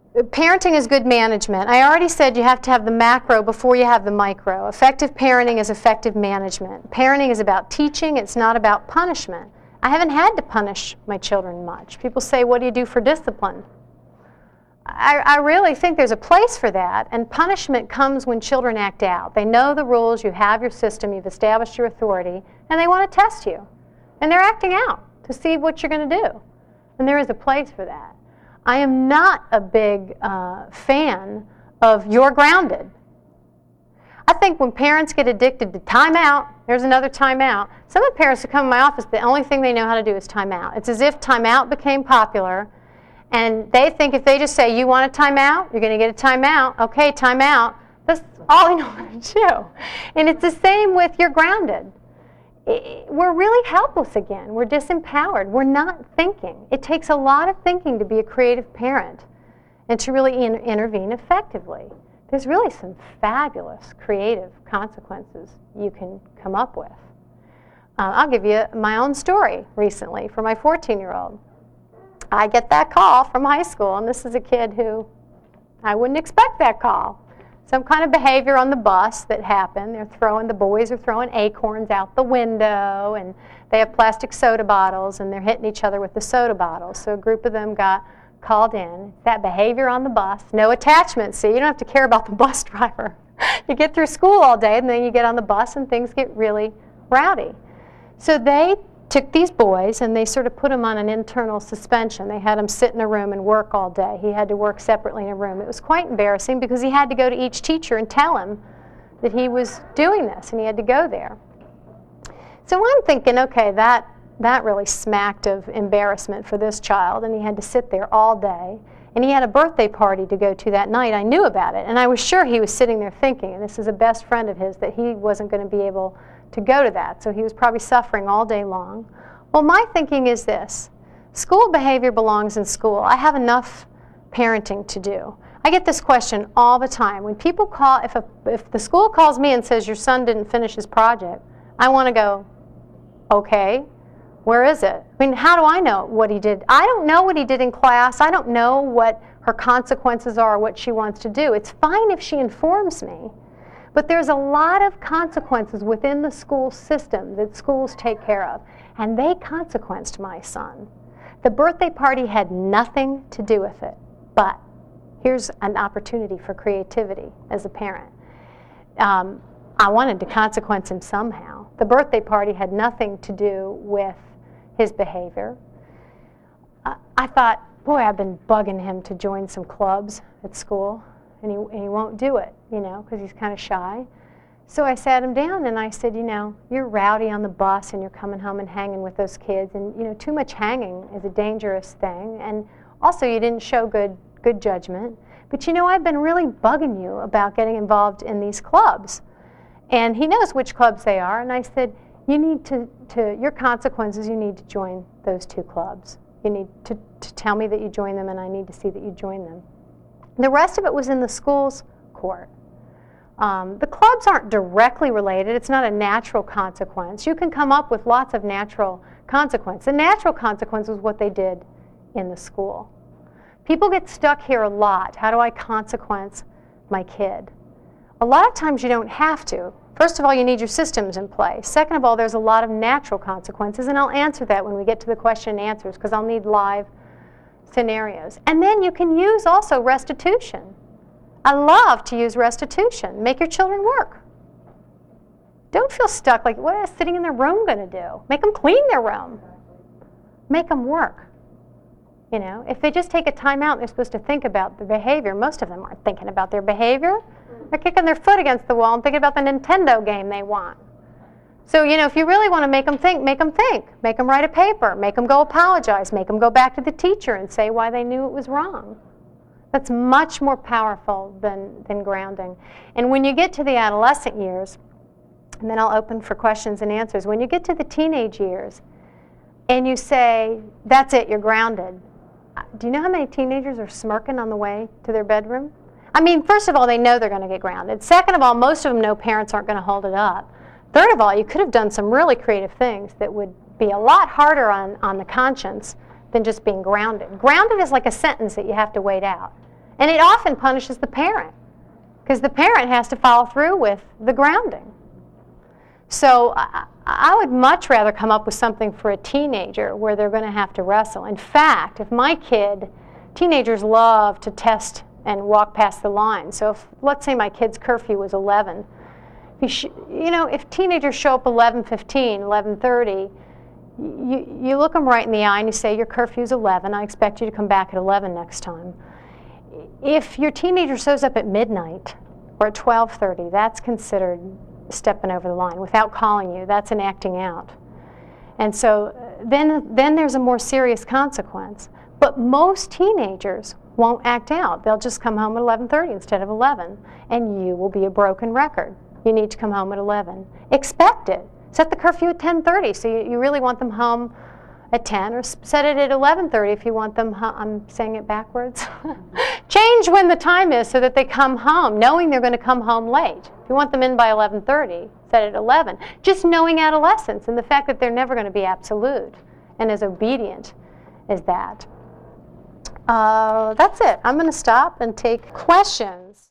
Parenting is good management. I already said you have to have the macro before you have the micro. Effective parenting is effective management. Parenting is about teaching. It's not about punishment. I haven't had to punish my children much. People say, what do you do for discipline? I really think there's a place for that, and punishment comes when children act out. They know the rules, you have your system, you've established your authority, and they want to test you. And they're acting out to see what you're going to do. And there is a place for that. I am not a big fan of you're grounded. I think when parents get addicted to timeout, there's another timeout. Some of the parents who come in my office, the only thing they know how to do is timeout. It's as if timeout became popular, and they think if they just say, you want a timeout, you're going to get a timeout. Okay, timeout. That's all they know how to do. And it's the same with you're grounded. We're really helpless again. We're disempowered. We're not thinking. It takes a lot of thinking to be a creative parent and to really intervene effectively. There's really some fabulous creative consequences you can come up with. I'll give you my own story recently for my 14-year-old. I get that call from high school, and this is a kid who I wouldn't expect that call. Some kind of behavior on the bus that happened. The boys are throwing acorns out the window, and they have plastic soda bottles, and they're hitting each other with the soda bottles. So a group of them got called in. That behavior on the bus, no attachment. See, you don't have to care about the bus driver. You get through school all day, and then you get on the bus, and things get really rowdy. So they took these boys, and they sort of put them on an internal suspension. They had them sit in a room and work all day. He had to work separately in a room. It was quite embarrassing because he had to go to each teacher and tell him that he was doing this, and he had to go there. So I'm thinking, okay, that really smacked of embarrassment for this child, and he had to sit there all day. And he had a birthday party to go to that night. I knew about it, and I was sure he was sitting there thinking, and this is a best friend of his, that he wasn't going to be able to go to that. So he was probably suffering all day long. Well, my thinking is this. School behavior belongs in school. I have enough parenting to do. I get this question all the time. When people call, if the school calls me and says, your son didn't finish his project, I want to go, okay, where is it? I mean, how do I know what he did? I don't know what he did in class. I don't know what her consequences are or what she wants to do. It's fine if she informs me. But there's a lot of consequences within the school system that schools take care of. And they consequenced my son. The birthday party had nothing to do with it. But here's an opportunity for creativity as a parent. I wanted to consequence him somehow. The birthday party had nothing to do with his behavior. I thought, boy, I've been bugging him to join some clubs at school. And he won't do it, because he's kind of shy. So I sat him down and I said, you're rowdy on the bus and you're coming home and hanging with those kids. And, too much hanging is a dangerous thing. And also you didn't show good judgment. But, I've been really bugging you about getting involved in these clubs. And he knows which clubs they are. And I said, you need your consequences, you need to join those 2 clubs. You need to tell me that you join them, and I need to see that you join them. The rest of it was in the school's court. The clubs aren't directly related. It's not a natural consequence. You can come up with lots of natural consequence. The natural consequence was what they did in the school. People get stuck here a lot. How do I consequence my kid? A lot of times you don't have to. First of all, you need your systems in place. Second of all, there's a lot of natural consequences, and I'll answer that when we get to the question and answers, because I'll need live scenarios. And then you can use also restitution. I love to use restitution. Make your children work. Don't feel stuck like, what is sitting in their room going to do? Make them clean their room. Make them work. If they just take a time out and they're supposed to think about the behavior, most of them aren't thinking about their behavior. They're kicking their foot against the wall and thinking about the Nintendo game they want. So, if you really want to make them think, make them think. Make them write a paper. Make them go apologize. Make them go back to the teacher and say why they knew it was wrong. That's much more powerful than grounding. And when you get to the adolescent years, and then I'll open for questions and answers, when you get to the teenage years and you say, that's it, you're grounded, do you know how many teenagers are smirking on the way to their bedroom? I mean, first of all, they know they're going to get grounded. Second of all, most of them know parents aren't going to hold it up. Third of all, you could have done some really creative things that would be a lot harder on the conscience than just being grounded. Grounded is like a sentence that you have to wait out. And it often punishes the parent, because the parent has to follow through with the grounding. So I would much rather come up with something for a teenager where they're going to have to wrestle. In fact, if my kid, teenagers love to test and walk past the line. So if, let's say my kid's curfew was 11, if teenagers show up 11:15, 11:30, you look them right in the eye and you say, your curfew's 11, I expect you to come back at 11 next time. If your teenager shows up at midnight or at 12:30, that's considered stepping over the line without calling you. That's an acting out. And so then there's a more serious consequence. But most teenagers won't act out. They'll just come home at 11:30 instead of 11, and you will be a broken record. You need to come home at 11. Expect it. Set the curfew at 10:30, so you really want them home at 10, or set it at 11:30 if you want them home. I'm saying it backwards. Change when the time is so that they come home, knowing they're going to come home late. If you want them in by 11:30, set it at 11. Just knowing adolescence and the fact that they're never going to be absolute and as obedient as that. That's it. I'm going to stop and take questions.